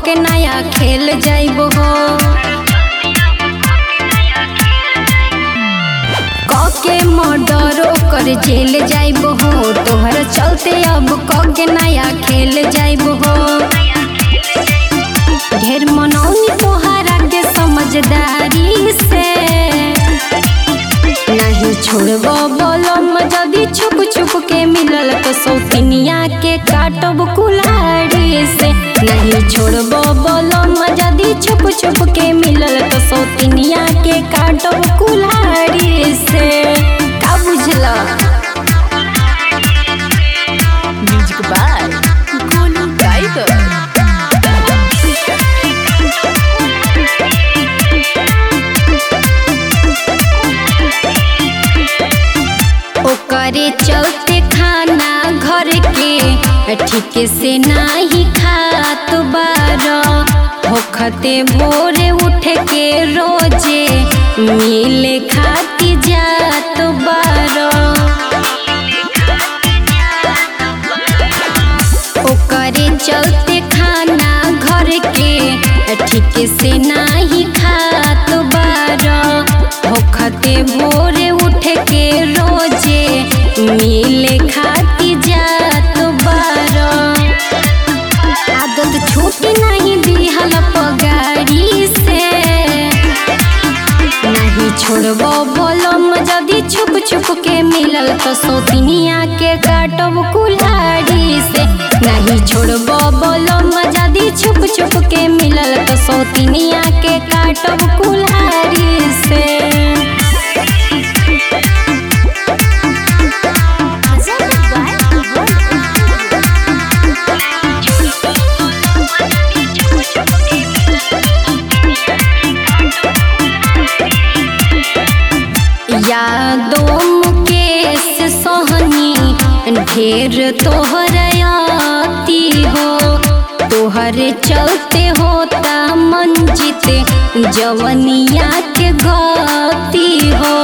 के नया खेल जाइबो हो। के मर्डरो कर जेल जाइबो हो। तोहर चलते अब के नया खेल जाइबो हो। ढेर मनौनी तोहरा के समझदारी से नहीं छोड़बो बोलम जदी छुप छुप के मिलल तो सौतिनिया के काटब कुल्हाड़ी से। नहीं छोड़बो बोलम जदी छुप छुप के मिलल तो सौतिनिया के काटब कुल्हाड़ी से। का बुझला? Music by Golu Tiger. ओकरे चलते खाना घर के ठीक से नाही खात बारा। होखते भोरे उठ के रोजे मिले खाती जात बारा। ओकरे चलते खाना घर के ठीक से नाही खात बारा। होखते भोरे उठ के रोजे मिले खाती जात बारा। आदत छूटी नहीं दिहल पगारी से। नहीं छोड़बो बोलम जदी छुप छुप के मिलल तो सौतिनिया के काटब कुल्हाड़ी से। नहीं छोड़बो बोलम जदी छुप छुप के मिलल तो सौतिनिया के काटब कुल्हाड़ी से। यादों मुकेश सोहनी ढेर तोहर आती हो। तोहर चलते होता मंजित जवनिया के गाती हो।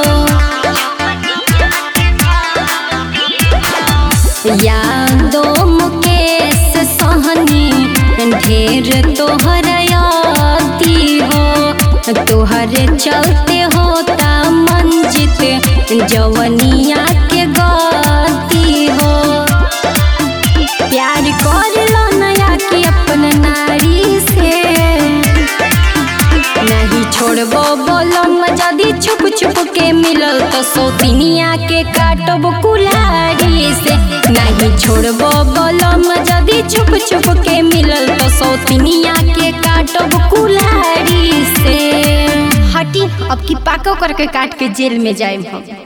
यादों मुकेश सोहनी ढेर तोहर आती हो। तोहर चलते होता मंजित जवनिया के गाती हो। प्यार कर लो नया के अपन नारी से। नहीं छोड़बो बोलम जदी छुप छुप के मिलल तो सौतिनिया के काटब कुल्हाड़ी से। नहीं छोड़बो बोलम जदी छुप छुप के मिलल तो सौतिनिया के काटब कुल्हाड़ी से। हटी अब की पाको करके काट के जेल में जाए हम।